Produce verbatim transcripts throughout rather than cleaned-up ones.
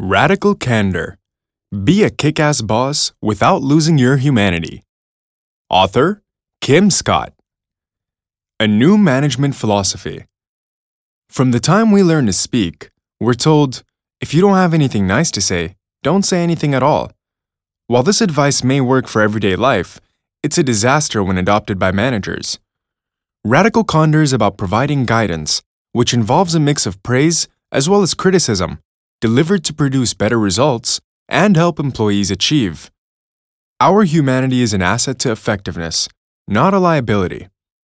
Radical Candor. Be a kick-ass boss without losing your humanity. Author, Kim Scott. A new management philosophy. From the time we learn to speak, we're told, if you don't have anything nice to say, don't say anything at all. While this advice may work for everyday life, it's a disaster when adopted by managers. Radical Candor is about providing guidance, which involves a mix of praise as well as criticism, delivered to produce better results and help employees achieve. Our humanity is an asset to effectiveness, not a liability.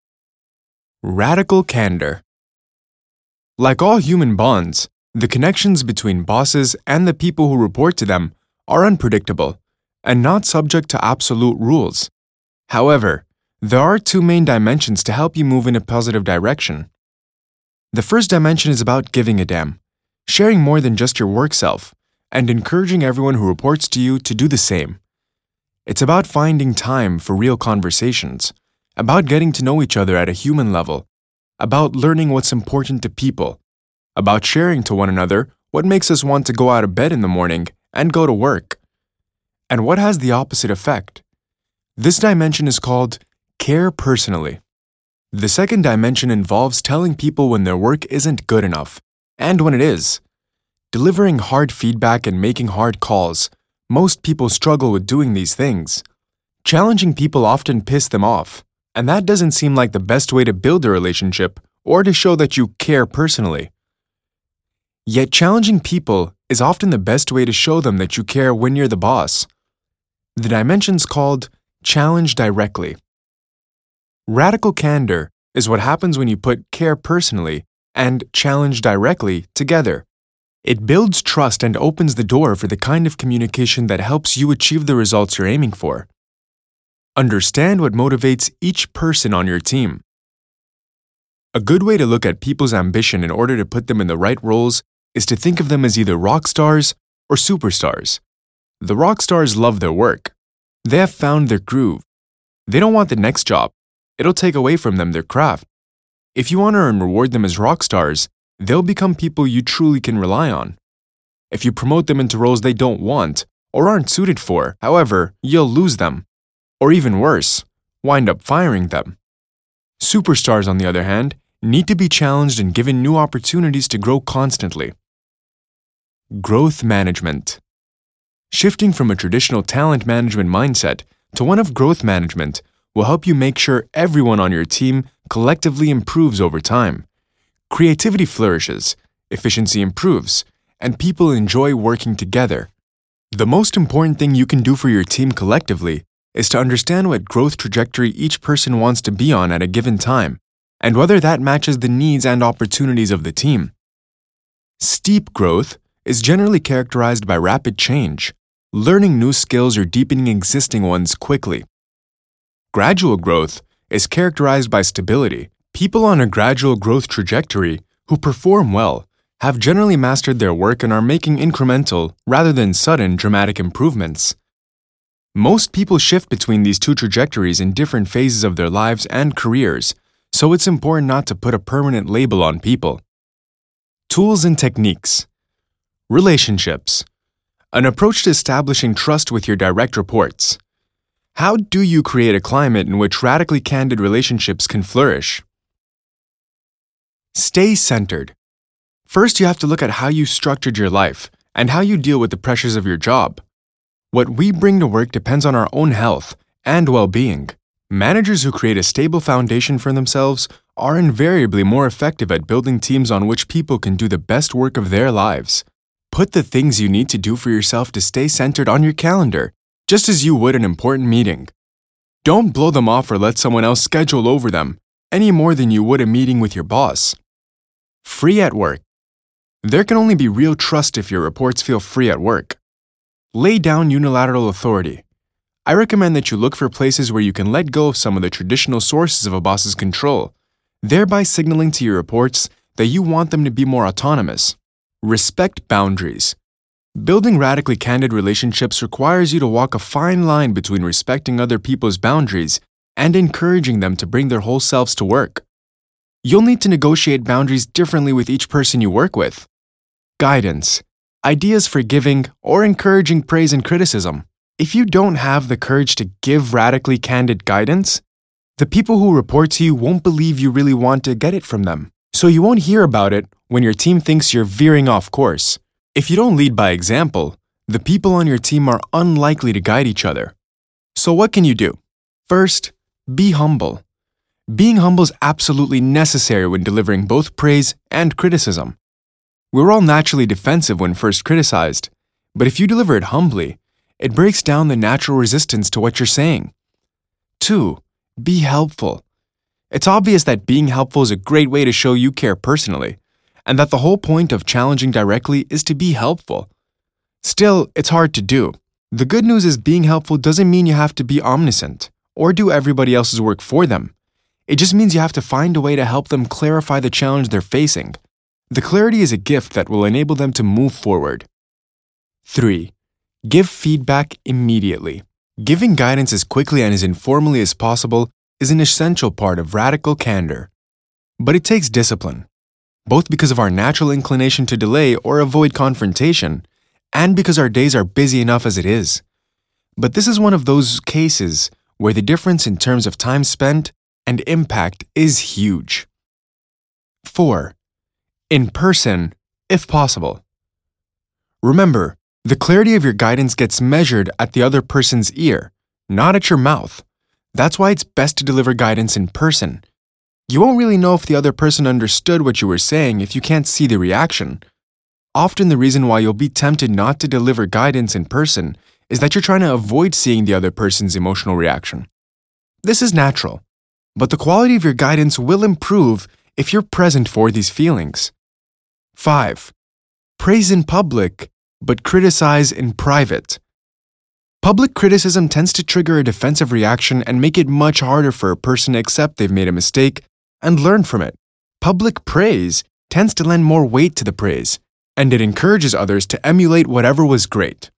Radical Candor. Like all human bonds, the connections between bosses and the people who report to them are unpredictable and not subject to absolute rules. However, there are two main dimensions to help you move in a positive direction. The first dimension is about giving a damn, sharing more than just your work self, and encouraging everyone who reports to you to do the same. It's about finding time for real conversations, about getting to know each other at a human level, about learning what's important to people, about sharing to one another what makes us want to go out of bed in the morning and go to work. And what has the opposite effect? This dimension is called care personally. The second dimension involves telling people when their work isn't good enough, and when it is. Delivering hard feedback and making hard calls, most people struggle with doing these things. Challenging people often piss them off, and that doesn't seem like the best way to build a relationship or to show that you care personally. Yet challenging people is often the best way to show them that you care when you're the boss. The dimension's called challenge directly. Radical candor is what happens when you put care personally and challenge directly together. It builds trust and opens the door for the kind of communication that helps you achieve the results you're aiming for. Understand what motivates each person on your team. A good way to look at people's ambition in order to put them in the right roles is to think of them as either rock stars or superstars. The rock stars love their work. They have found their groove. They don't want the next job. It'll take away from them their craft. If you honor and reward them as rock stars, they'll become people you truly can rely on. If you promote them into roles they don't want or aren't suited for, however, you'll lose them. Or even worse, wind up firing them. Superstars, on the other hand, need to be challenged and given new opportunities to grow constantly. Growth management. Shifting from a traditional talent management mindset to one of growth management will help you make sure everyone on your team collectively improves over time. Creativity flourishes, efficiency improves, and people enjoy working together. The most important thing you can do for your team collectively is to understand what growth trajectory each person wants to be on at a given time, and whether that matches the needs and opportunities of the team. Steep growth is generally characterized by rapid change, learning new skills or deepening existing ones quickly. Gradual growth is characterized by stability. People on a gradual growth trajectory who perform well have generally mastered their work and are making incremental rather than sudden dramatic improvements. Most people shift between these two trajectories in different phases of their lives and careers, so it's important not to put a permanent label on people. Tools and techniques. Relationships. An approach to establishing trust with your direct reports. How do you create a climate in which radically candid relationships can flourish? Stay centered. First, you have to look at how you structured your life and how you deal with the pressures of your job. What we bring to work depends on our own health and well-being. Managers who create a stable foundation for themselves are invariably more effective at building teams on which people can do the best work of their lives. Put the things you need to do for yourself to stay centered on your calendar, just as you would an important meeting. Don't blow them off or let someone else schedule over them, any more than you would a meeting with your boss. Free at work. There can only be real trust if your reports feel free at work. Lay down unilateral authority. I recommend that you look for places where you can let go of some of the traditional sources of a boss's control, thereby signaling to your reports that you want them to be more autonomous. Respect boundaries. Building radically candid relationships requires you to walk a fine line between respecting other people's boundaries and encouraging them to bring their whole selves to work. You'll need to negotiate boundaries differently with each person you work with. Guidance. ideas for giving or encouraging praise and criticism. If you don't have the courage to give radically candid guidance, the people who report to you won't believe you really want to get it from them. So you won't hear about it when your team thinks you're veering off course. If you don't lead by example, the people on your team are unlikely to guide each other. So what can you do? First, be humble. Being humble is absolutely necessary when delivering both praise and criticism. We're all naturally defensive when first criticized, but if you deliver it humbly, it breaks down the natural resistance to what you're saying. Two, be helpful. It's obvious that being helpful is a great way to show you care personally, and that the whole point of challenging directly is to be helpful. Still, it's hard to do. The good news is being helpful doesn't mean you have to be omniscient or do everybody else's work for them. It just means you have to find a way to help them clarify the challenge they're facing. The clarity is a gift that will enable them to move forward. Three, give feedback immediately. Giving guidance as quickly and as informally as possible is an essential part of radical candor. But it takes discipline, both because of our natural inclination to delay or avoid confrontation, and because our days are busy enough as it is. But this is one of those cases where the difference in terms of time spent and impact is huge. Four, in person, if possible. Remember, the clarity of your guidance gets measured at the other person's ear, not at your mouth. That's why it's best to deliver guidance in person. You won't really know if the other person understood what you were saying if you can't see the reaction. Often the reason why you'll be tempted not to deliver guidance in person is that you're trying to avoid seeing the other person's emotional reaction. This is natural, but the quality of your guidance will improve if you're present for these feelings. Five, praise in public, but criticize in private. Public criticism tends to trigger a defensive reaction and make it much harder for a person to accept they've made a mistake and learn from it. Public praise tends to lend more weight to the praise, and it encourages others to emulate whatever was great.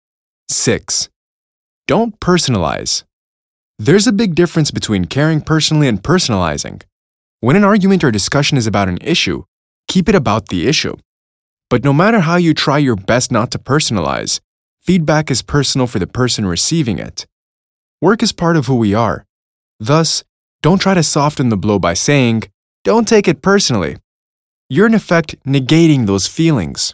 Six, don't personalize. There's a big difference between caring personally and personalizing. When an argument or discussion is about an issue, keep it about the issue. But no matter how you try your best not to personalize, feedback is personal for the person receiving it. Work is part of who we are. Thus, don't try to soften the blow by saying, "Don't take it personally." You're in effect negating those feelings.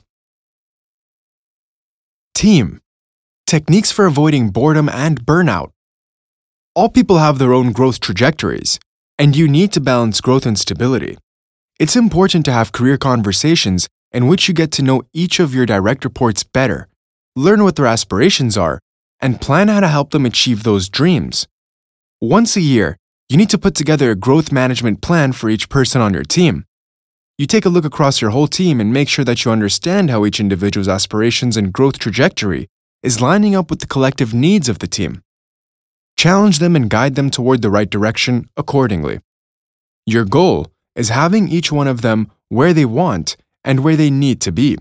Team. Techniques for avoiding boredom and burnout. All people have their own growth trajectories, and you need to balance growth and stability. It's important to have career conversations in which you get to know each of your direct reports better, learn what their aspirations are, and plan how to help them achieve those dreams. Once a year, you need to put together a growth management plan for each person on your team. You take a look across your whole team and make sure that you understand how each individual's aspirations and growth trajectory is lining up with the collective needs of the team. Challenge them and guide them toward the right direction accordingly. Your goal is having each one of them where they want and where they need to be.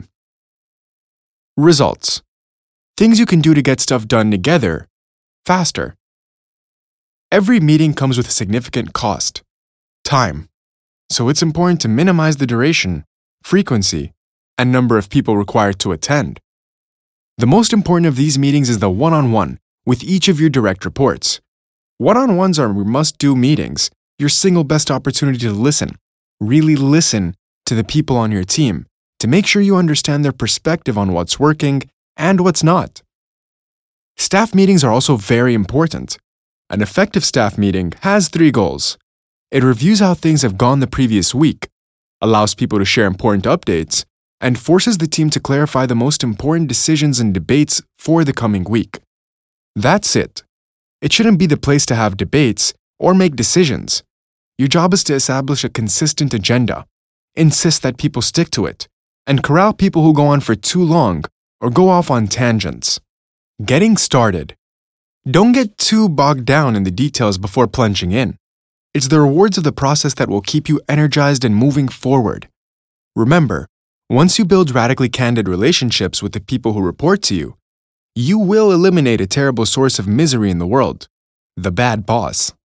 Results. Things you can do to get stuff done together faster. Every meeting comes with a significant cost, time. So it's important to minimize the duration, frequency, and number of people required to attend. The most important of these meetings is the one-on-one with each of your direct reports. One-on-ones are must-do meetings, your single best opportunity to listen, really listen to the people on your team to make sure you understand their perspective on what's working and what's not. Staff meetings are also very important. An effective staff meeting has three goals. It reviews how things have gone the previous week, allows people to share important updates, and forces the team to clarify the most important decisions and debates for the coming week. That's it. It shouldn't be the place to have debates or make decisions. Your job is to establish a consistent agenda, insist that people stick to it, and corral people who go on for too long or go off on tangents. Getting started. Don't get too bogged down in the details before plunging in. It's the rewards of the process that will keep you energized and moving forward. Remember, once you build radically candid relationships with the people who report to you, you will eliminate a terrible source of misery in the world, the bad boss.